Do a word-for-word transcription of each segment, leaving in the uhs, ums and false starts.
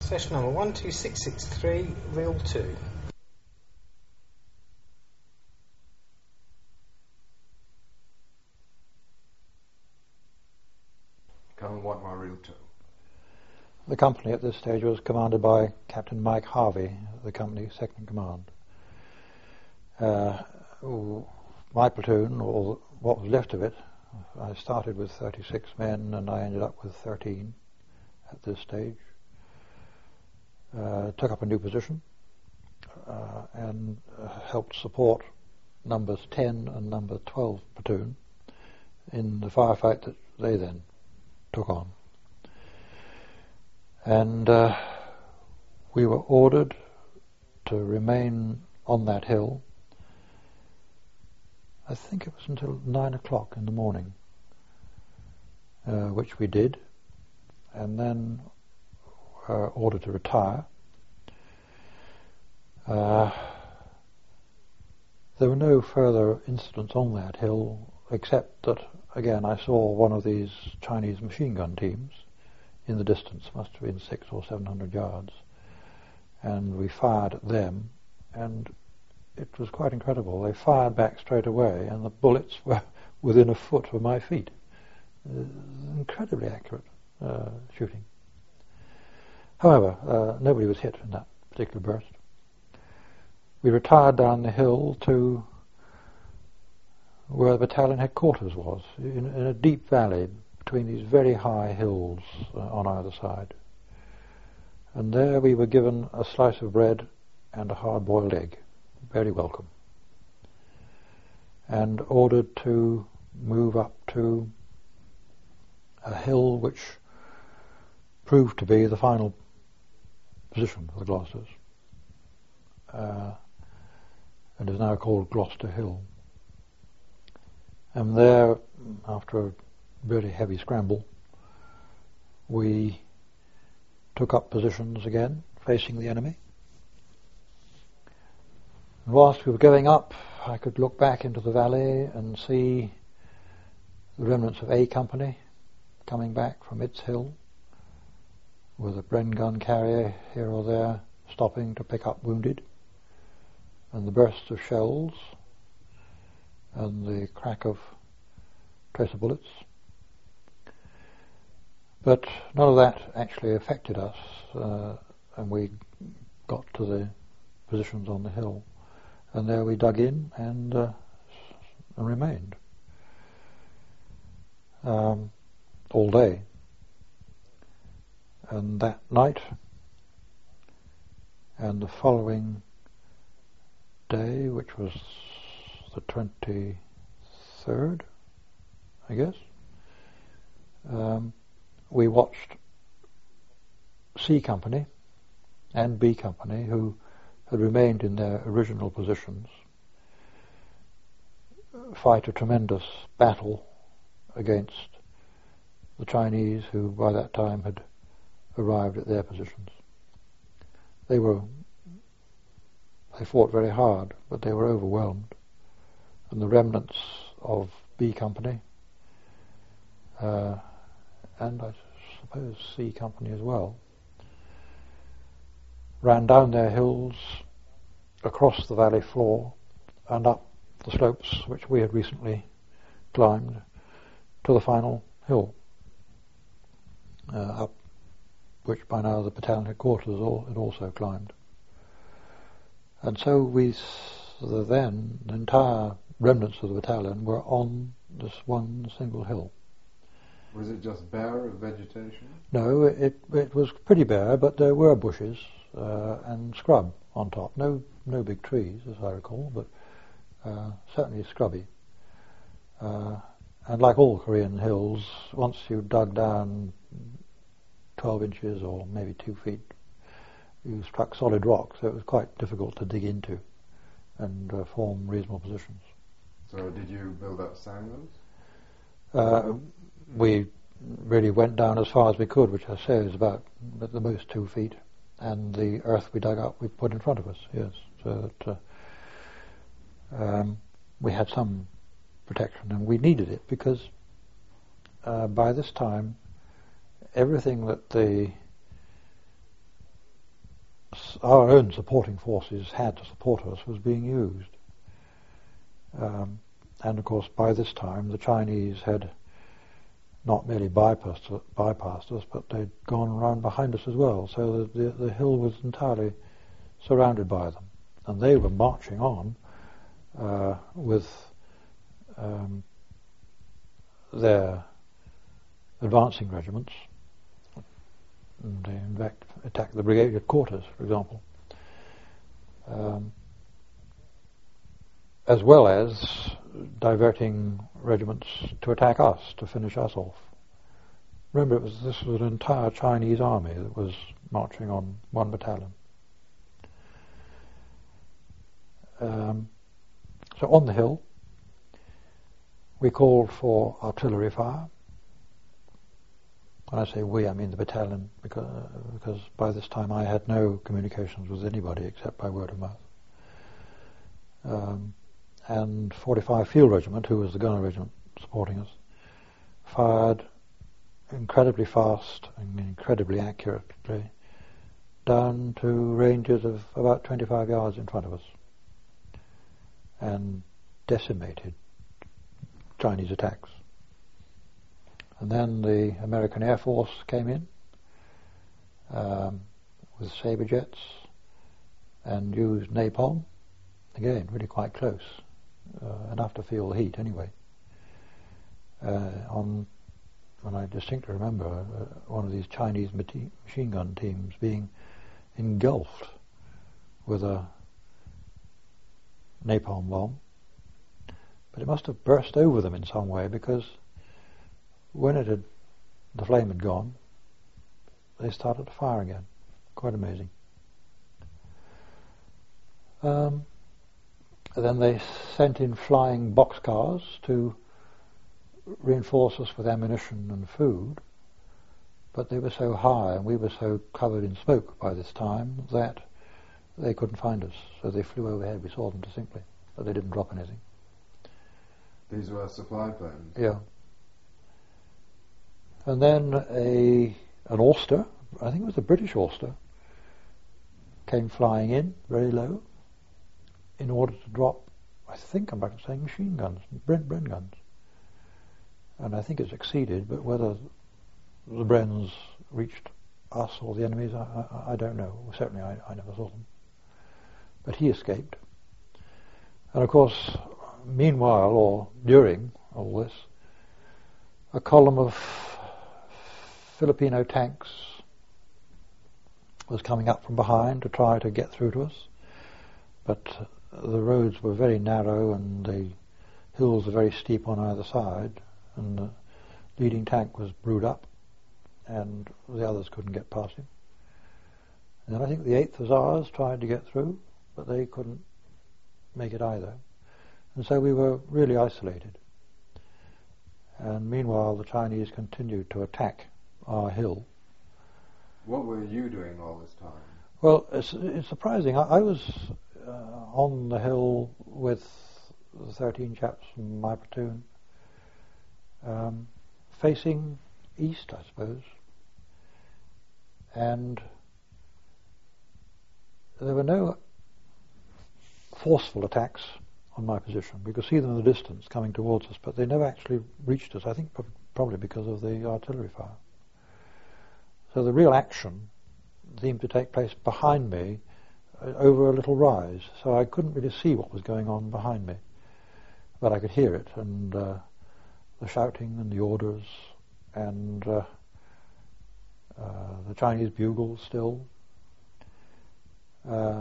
Session number one two six six three, reel two. Come and what my reel two. The company at this stage was commanded by Captain Mike Harvey, the company's second in command. Uh, my platoon, or what was left of it, I started with thirty-six men and I ended up with thirteen at this stage. Uh, took up a new position uh, and uh, helped support numbers ten and number twelve platoon in the firefight that they then took on. And uh, we were ordered to remain on that hill, I think it was until nine o'clock in the morning, uh, which we did, and then Uh, ordered to retire. Uh, there were no further incidents on that hill, except that, again, I saw one of these Chinese machine gun teams in the distance, must have been six or seven hundred yards, and we fired at them, and it was quite incredible. They fired back straight away, and the bullets were within a foot of my feet. Uh, incredibly accurate uh, shooting. However, uh, nobody was hit in that particular burst. We retired down the hill to where the battalion headquarters was, in, in a deep valley between these very high hills uh, on either side. And there we were given a slice of bread and a hard-boiled egg, very welcome, and ordered to move up to a hill which proved to be the final position for the Gloucesters, uh, and is now called Gloucester Hill. And there, after a really heavy scramble, we took up positions again, facing the enemy. And whilst we were going up, I could look back into the valley and see the remnants of A Company coming back from its hill, with a Bren gun carrier here or there stopping to pick up wounded, and the bursts of shells and the crack of tracer bullets. But none of that actually affected us, uh, and we got to the positions on the hill, and there we dug in and, uh, and remained um, all day. And that night and the following day, which was the twenty-third, I guess, um, we watched C Company and B Company, who had remained in their original positions, fight a tremendous battle against the Chinese, who by that time had arrived at their positions. They were, they fought very hard, but they were overwhelmed, and the remnants of B Company, uh, and I suppose C Company as well, ran down their hills, across the valley floor, and up the slopes which we had recently climbed to the final hill, uh, up which by now the battalion headquarters had also climbed. And so we, the then, the entire remnants of the battalion were on this one single hill. Was it just bare vegetation? No, it it was pretty bare, but there were bushes uh, and scrub on top. No no big trees, as I recall, but uh, certainly scrubby. Uh, and like all Korean hills, once you dug down twelve inches or maybe two feet, you struck solid rock, so it was quite difficult to dig into and uh, form reasonable positions. So did you build up sand guns? Uh, we really went down as far as we could, which I say is about at the most two feet, and the earth we dug up we put in front of us, yes, so that uh, um, we had some protection, and we needed it because uh, by this time everything that the our own supporting forces had to support us was being used. Um, and of course, by this time, the Chinese had not merely bypassed, bypassed us, but they'd gone round behind us as well. So the, the, the hill was entirely surrounded by them. And they were marching on uh, with um, their advancing regiments. And they, in fact, attacked the brigade quarters, for example. Um, as well as diverting regiments to attack us, to finish us off. Remember, it was, this was an entire Chinese army that was marching on one battalion. Um, so on the hill, we called for artillery fire. When I say we, I mean the battalion, because, because by this time I had no communications with anybody except by word of mouth. Um, and forty-five Field Regiment, who was the gunner regiment supporting us, fired incredibly fast and incredibly accurately down to ranges of about twenty-five yards in front of us and decimated Chinese attacks. And then the American Air Force came in um, with Sabre jets and used napalm, again really quite close, uh, enough to feel the heat anyway. Uh, on, when I distinctly remember uh, one of these Chinese machine gun teams being engulfed with a napalm bomb, but it must have burst over them in some way, because when it had, the flame had gone, they started to fire again. Quite amazing. Um, then they sent in flying boxcars to reinforce us with ammunition and food, but they were so high and we were so covered in smoke by this time that they couldn't find us. So they flew overhead. We saw them distinctly, but they didn't drop anything. These were supply planes? Yeah. And then a an Auster, I think it was a British Auster, came flying in very low in order to drop, I think I'm back to saying machine guns, Bren, Bren guns. And I think it succeeded, but whether the Brens reached us or the enemies, I, I, I don't know. Certainly I, I never saw them. But he escaped. And of course, meanwhile, or during all this, a column of Filipino tanks was coming up from behind to try to get through to us, but the roads were very narrow and the hills were very steep on either side, and the leading tank was brewed up and the others couldn't get past him. And then I think the eighth Hussars tried to get through, but they couldn't make it either. And so we were really isolated. And meanwhile the Chinese continued to attack our hill. What were you doing all this time? Well, it's, it's surprising. I, I was uh, on the hill with the thirteen chaps from my platoon, um, facing east, I suppose. And there were no forceful attacks on my position. We could see them in the distance coming towards us, but they never actually reached us, I think probably because of the artillery fire. So the real action seemed to take place behind me uh, over a little rise, so I couldn't really see what was going on behind me. But I could hear it, and uh, the shouting and the orders, and uh, uh, the Chinese bugles still. Uh,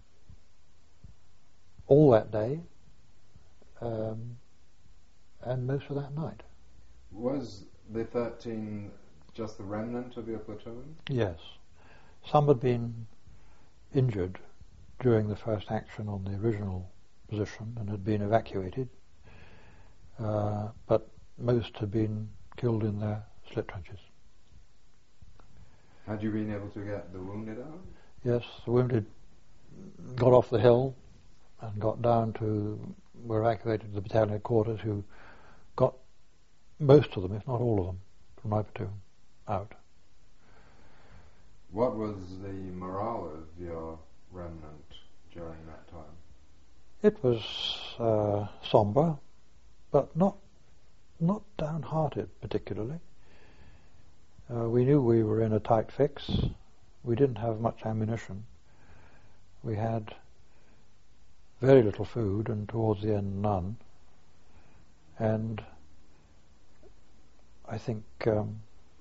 all that day, um, and most of that night. Was the thirteen just the remnant of your platoon? Yes. Some had been injured during the first action on the original position and had been evacuated, uh, but most had been killed in their slit trenches. Had you been able to get the wounded out? Yes, the wounded got off the hill and got down to, were evacuated to the battalion headquarters, who got most of them, if not all of them, from my platoon out. What was the morale of your remnant during that time? It was uh, sombre, but not not downhearted particularly. Uh, we knew we were in a tight fix. We didn't have much ammunition. We had very little food, and towards the end none. And I think um,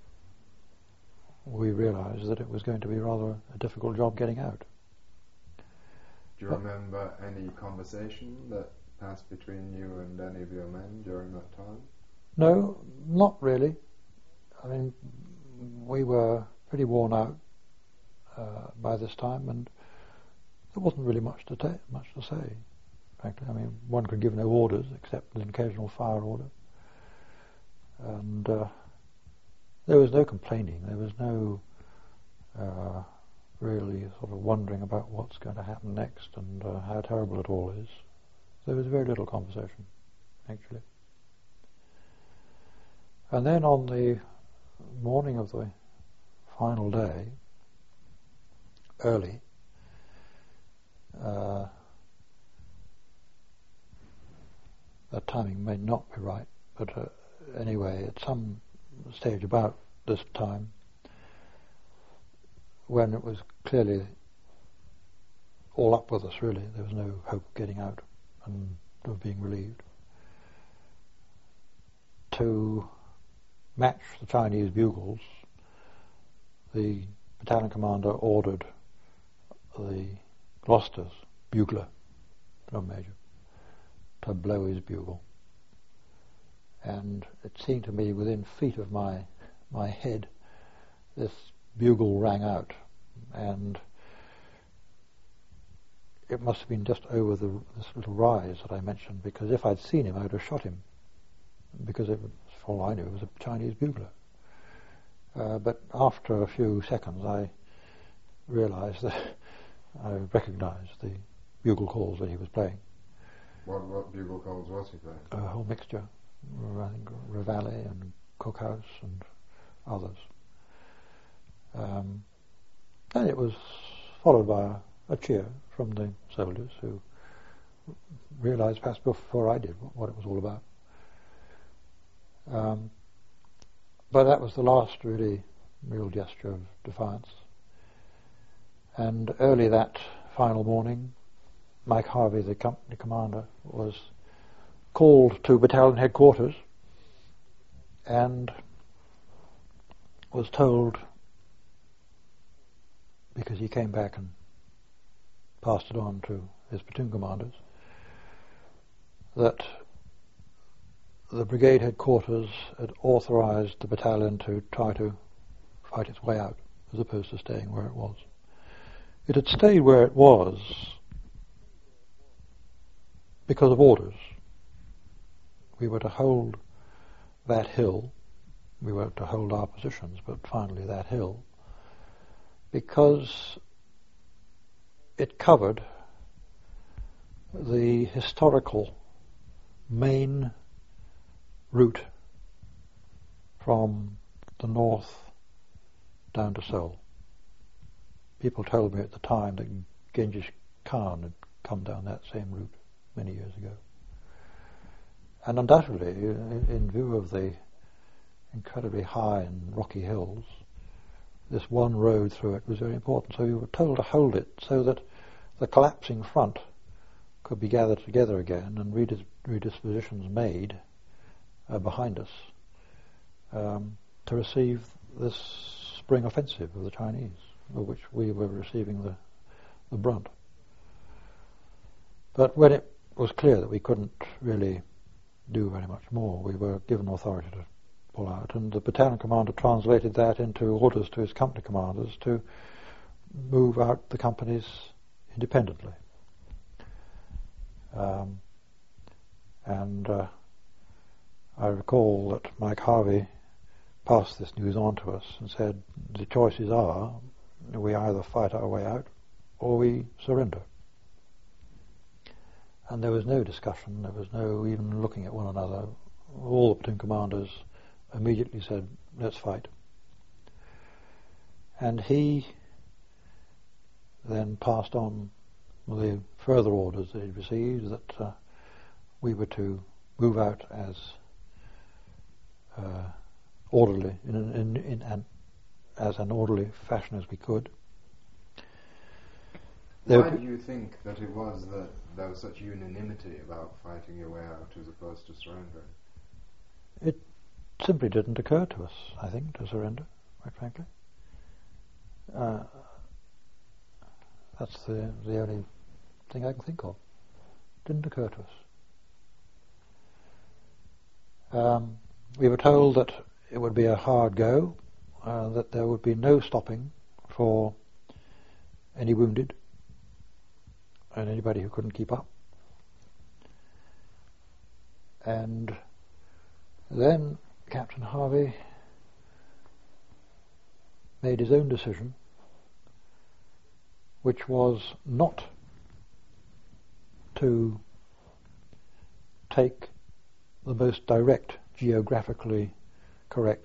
we realized that it was going to be rather a difficult job getting out. Do you remember any conversation that passed between you and any of your men during that time? No, not really. I mean, we were pretty worn out uh, by this time, and there wasn't really much to ta- much to say, frankly. I mean, one could give no orders except an occasional fire order, and uh, there was no complaining. There was no uh, really sort of wondering about what's going to happen next and uh, how terrible it all is. There was very little conversation, actually. And then on the morning of the final day, early, uh, that timing may not be right, but uh, anyway, at some stage about this time, when it was clearly all up with us, really, there was no hope of getting out and of being relieved, to match the Chinese bugles, the battalion commander ordered the Gloucester's bugler, drum major, to blow his bugle. And it seemed to me within feet of my my head, this bugle rang out, and it must have been just over the, this little rise that I mentioned, because if I'd seen him, I would have shot him, because it was, for all I knew, it was a Chinese bugler. Uh, but after a few seconds, I realized that I recognized the bugle calls that he was playing. What, what bugle calls was he playing? A whole mixture. I think Reveille and Cookhouse and others. Um, and it was followed by a, a cheer from the soldiers, who realized perhaps before I did what, what it was all about. Um, but that was the last really real gesture of defiance. And early that final morning, Mike Harvey, the company commander, was called to battalion headquarters and was told, because he came back and passed it on to his platoon commanders, that the brigade headquarters had authorized the battalion to try to fight its way out, as opposed to staying where it was. It had stayed where it was because of orders. We were to hold that hill, we were to hold our positions, but finally that hill, because it covered the historical main route from the north down to Seoul. People told me at the time that Genghis Khan had come down that same route many years ago. And undoubtedly, in, in view of the incredibly high and rocky hills, this one road through it was very important. So we were told to hold it so that the collapsing front could be gathered together again and redis- redispositions made uh, behind us um, to receive this spring offensive of the Chinese, of which we were receiving the, the brunt. But when it was clear that we couldn't really do very much more, we were given authority to pull out, and the battalion commander translated that into orders to his company commanders to move out the companies independently. Um, and uh, I recall that Mike Harvey passed this news on to us and said, the choices are, we either fight our way out or we surrender. And there was no discussion, there was no even looking at one another. All the platoon commanders immediately said, let's fight. And he then passed on the further orders that he'd received that uh, we were to move out as uh, orderly, in, an, in, in an, as an orderly fashion as we could. Why do you think that it was that there was such unanimity about fighting your way out as opposed to surrendering? It simply didn't occur to us, I think, to surrender, quite frankly. Uh, that's the the only thing I can think of. Didn't occur to us. Um, we were told that it would be a hard go, uh, that there would be no stopping for any wounded and anybody who couldn't keep up. And then Captain Harvey made his own decision, which was not to take the most direct, geographically correct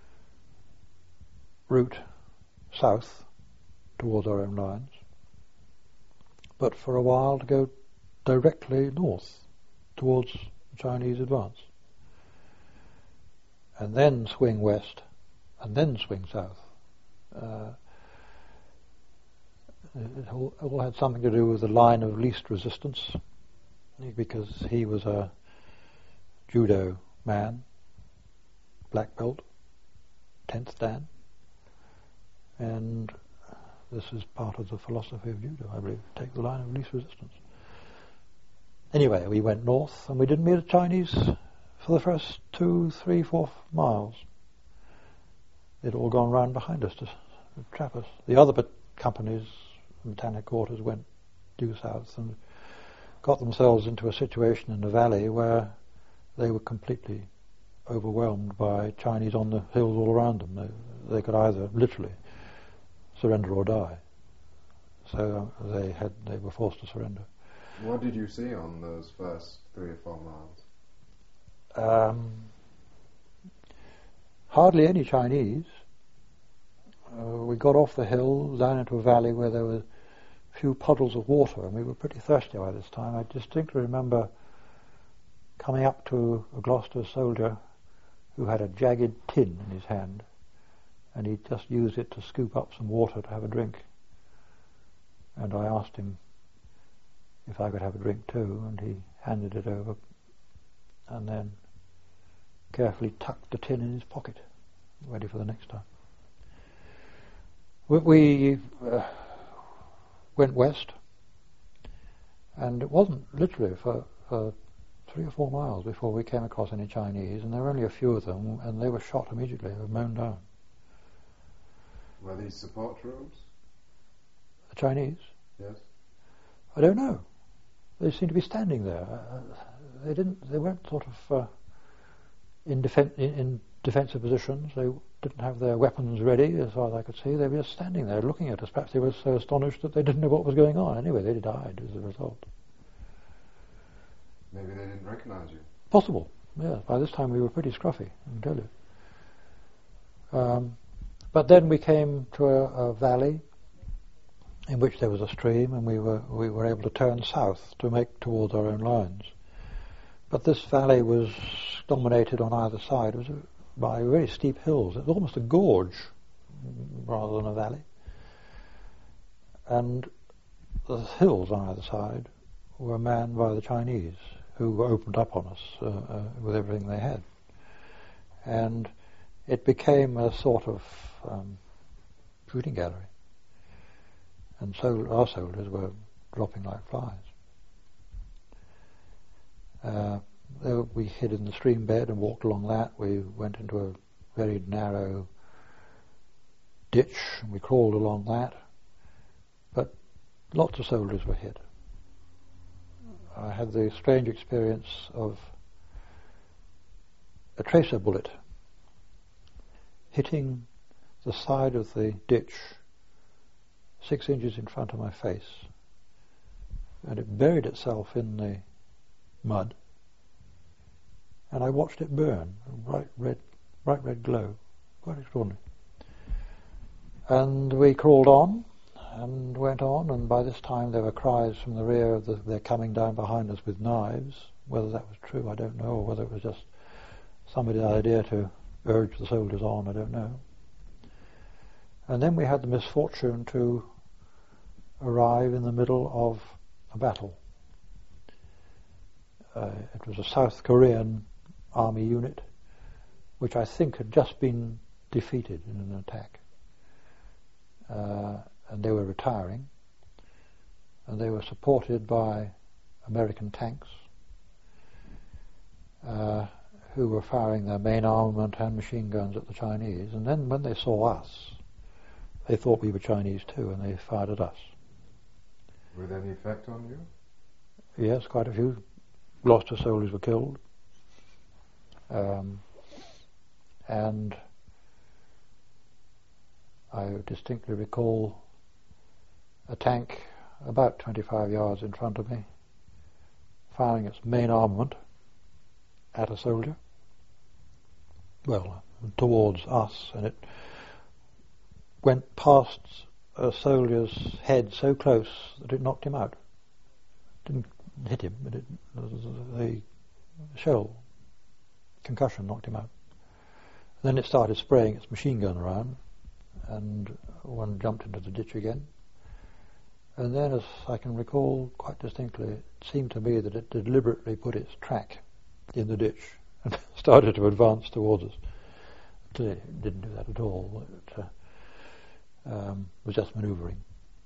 route south towards our own lines, but for a while to go directly north towards the Chinese advance, and then swing west, and then swing south. Uh, it all, all had something to do with the line of least resistance, because he was a judo man, black belt, tenth dan, and this is part of the philosophy of judo, I believe, take the line of least resistance. Anyway, we went north, and we didn't meet the Chinese for the first two, three, four miles. They'd all gone round behind us to, to trap us. The other but companies, Britannic quarters, went due south and got themselves into a situation in the valley where they were completely overwhelmed by Chinese on the hills all around them. They, they could either literally surrender or die. So uh, they had they were forced to surrender. What did you see on those first three or four miles? Um, hardly any Chinese. Uh, we got off the hill down into a valley where there were a few puddles of water, and we were pretty thirsty by this time. I distinctly remember coming up to a Gloucester soldier who had a jagged tin in his hand, and he just used it to scoop up some water to have a drink. And I asked him if I could have a drink too, and he handed it over, and then carefully tucked the tin in his pocket, ready for the next time. We, we uh, went west, and it wasn't literally for, for three or four miles before we came across any Chinese, and there were only a few of them, and they were shot immediately, they were mown down. Were these support troops? The Chinese? Yes. I don't know. They seemed to be standing there. Uh, they didn't. They weren't sort of uh, in, defen- in, in defensive positions. They didn't have their weapons ready, as far as I could see. They were just standing there, looking at us. Perhaps they were so astonished that they didn't know what was going on. Anyway, they died as a result. Maybe they didn't recognise you. Possible. Yeah. By this time, we were pretty scruffy, I can tell you. Um, but then we came to a, a valley in which there was a stream, and we were we were able to turn south to make towards our own lines. But this valley was dominated on either side it was a, by very steep hills. It was almost a gorge rather than a valley. And the hills on either side were manned by the Chinese, who opened up on us uh, uh, with everything they had. And it became a sort of um, shooting gallery. And so our soldiers were dropping like flies. Uh, there we hid in the stream bed and walked along that. We went into a very narrow ditch and we crawled along that. But lots of soldiers were hit. I had the strange experience of a tracer bullet hitting the side of the ditch six inches in front of my face, and it buried itself in the mud, and I watched it burn, a bright red, bright red glow, quite extraordinary. And we crawled on, and went on, and by this time there were cries from the rear of the, they're coming down behind us with knives. Whether that was true, I don't know, or whether it was just somebody's idea to urge the soldiers on, I don't know. And then we had the misfortune to arrive in the middle of a battle. Uh, it was a South Korean army unit, which I think had just been defeated in an attack. Uh, and they were retiring, and they were supported by American tanks uh, who were firing their main armament and machine guns at the Chinese. And then when they saw us, they thought we were Chinese too, and they fired at us. With any effect on you? Yes, quite a few Gloucester soldiers were killed. Um, and I distinctly recall a tank about twenty-five yards in front of me firing its main armament at a soldier, well, towards us, and it went past a soldier's head so close that it knocked him out. Didn't hit him, but it, the shell concussion knocked him out. Then it started spraying its machine gun around, and one jumped into the ditch again. And then, as I can recall quite distinctly, it seemed to me that it deliberately put its track in the ditch and started to advance towards us. It didn't do that at all. It uh, um, was just manoeuvring.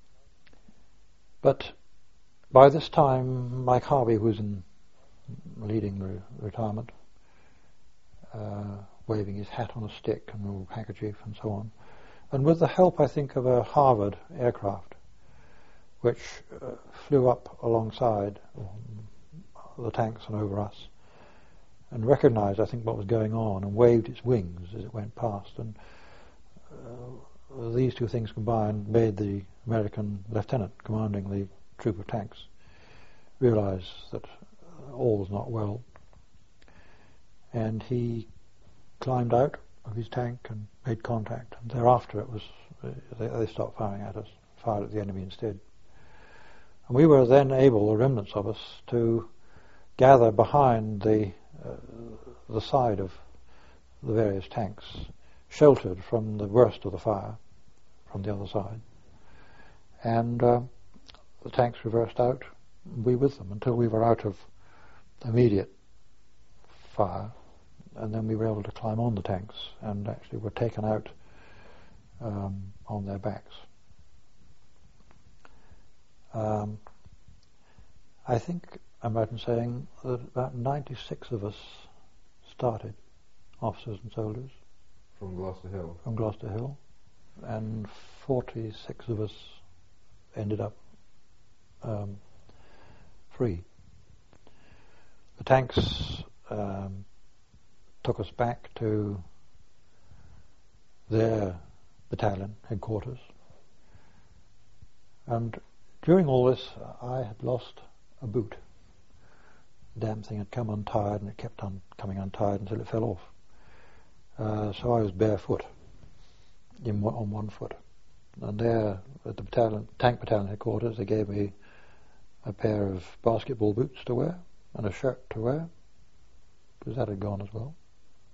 But by this time, Mike Harvey, who was in leading re- retirement, uh, waving his hat on a stick and a little handkerchief and so on, and with the help, I think, of a Harvard aircraft, which uh, flew up alongside the tanks and over us, and recognized, I think, what was going on, and waved its wings as it went past. And uh, these two things combined made the American lieutenant commanding the troop of tanks realize that all was not well. And he climbed out of his tank and made contact, and thereafter it was uh, they, they stopped firing at us, fired at the enemy instead. And we were then able, the remnants of us, to gather behind the uh, the side of the various tanks, sheltered from the worst of the fire from the other side. And uh, the tanks reversed out, we with them, until we were out of immediate fire. And then we were able to climb on the tanks and actually were taken out um, on their backs. Um, I think I'm right in saying that about ninety-six of us started, officers and soldiers. From Gloucester Hill? From Gloucester Hill. And forty-six of us ended up um, free. The tanks um, took us back to their battalion headquarters, and during all this I had lost a boot. The damn thing had come untied, and it kept on coming untied until it fell off. Uh, so I was barefoot in one, on one foot, and there at the battalion, tank battalion headquarters, they gave me a pair of basketball boots to wear and a shirt to wear, because that had gone as well.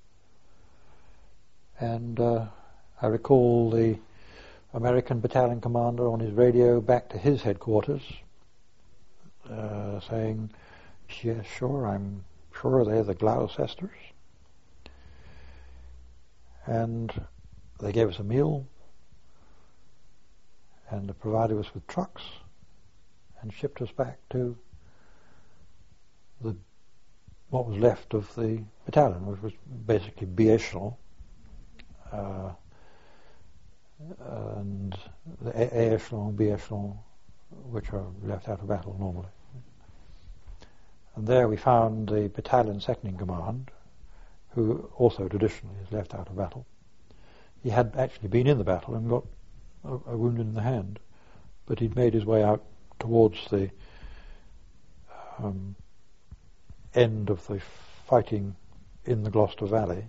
And uh, I recall the American battalion commander on his radio back to his headquarters uh, saying, "Yeah, sure, I'm sure they're the Gloucesters." And they gave us a meal, and they provided us with trucks and shipped us back to the what was left of the battalion, which was basically B echelon. Uh, and the A, A echelon, B echelon, which are left out of battle normally. And there we found the battalion second in command, who also traditionally is left out of battle. He had actually been in the battle and got a, a wound in the hand, but he'd made his way out towards the um, end of the fighting in the Gloucester Valley,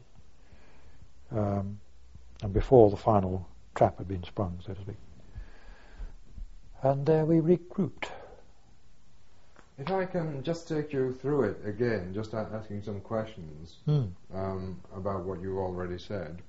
um, and before the final trap had been sprung, so to speak. And there we regrouped. If I can just take you through it again, just a- asking some questions Mm. um, about what you already said.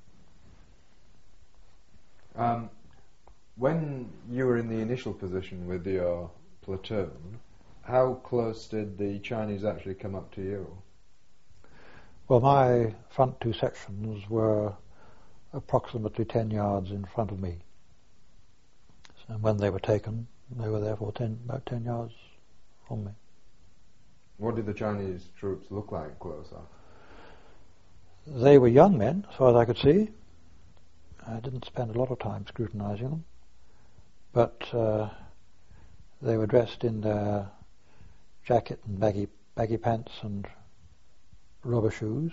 Um, when you were in the initial position with your platoon, how close did the Chinese actually come up to you? Well, my front two sections were approximately ten yards in front of me. So when they were taken, they were therefore ten, about ten yards from me. What did the Chinese troops look like close up? They were young men, as far as I could see. I didn't spend a lot of time scrutinizing them, but uh, they were dressed in their jacket and baggy baggy pants and rubber shoes.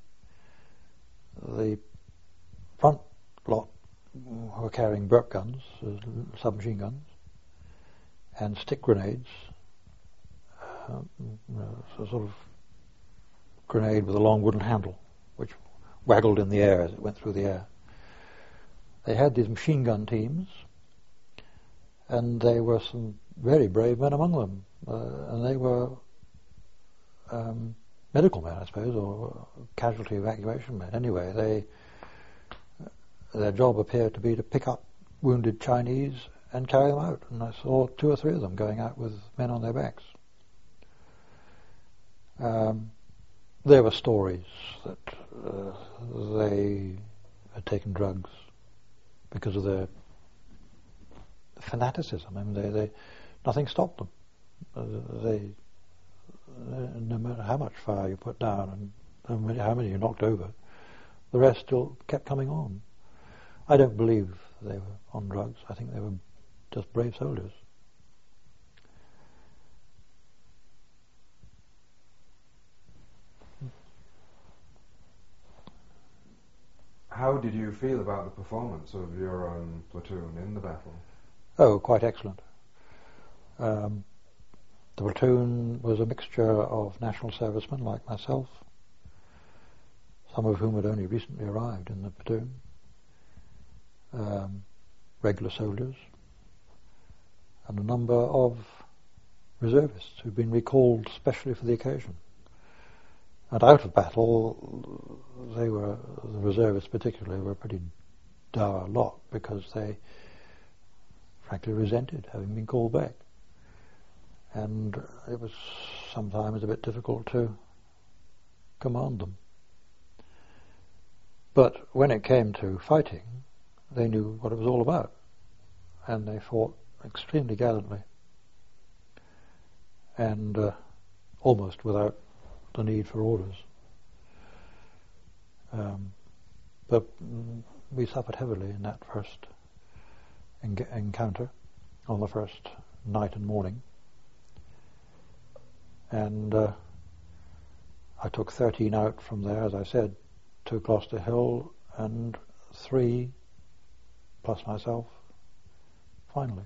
The front lot were carrying Burp guns, uh, submachine guns, and stick grenades, uh, so sort of grenade with a long wooden handle, which waggled in the air as it went through the air. They had these machine gun teams, and there were some very brave men among them, uh, and they were um, medical men, I suppose, or casualty evacuation men. Anyway, they their job appeared to be to pick up wounded Chinese and carry them out, and I saw two or three of them going out with men on their backs. Um, there were stories that uh, they had taken drugs because of their fanaticism. I mean, they, they nothing stopped them. Uh, they, uh, no matter how much fire you put down and how many, how many you knocked over, the rest still kept coming on. I don't believe they were on drugs. I think they were just brave soldiers. How did you feel about the performance of your own platoon in the battle? Oh, quite excellent. Um, the platoon was a mixture of national servicemen like myself, some of whom had only recently arrived in the platoon, um, regular soldiers, and a number of reservists who'd been recalled specially for the occasion. And out of battle, they were, the reservists particularly, were a pretty dour lot because they frankly resented having been called back. And it was sometimes a bit difficult to command them. But when it came to fighting, they knew what it was all about, and they fought extremely gallantly, and uh, almost without the need for orders. Um, but mm, we suffered heavily in that first en- encounter, on the first night and morning, and uh, I took thirteen out from there, as I said, to Gloucester Hill, and three plus myself finally.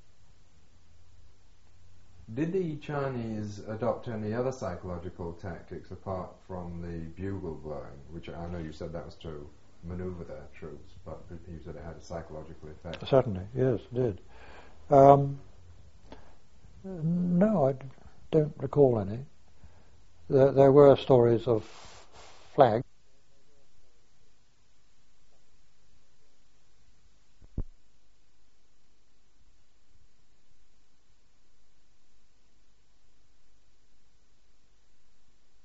Did the Chinese adopt any other psychological tactics apart from the bugle blowing, which I know you said that was to maneuver their troops, but you said it had a psychological effect? Certainly, yes, it did. Um, no, I d- don't recall any. There, there were stories of flags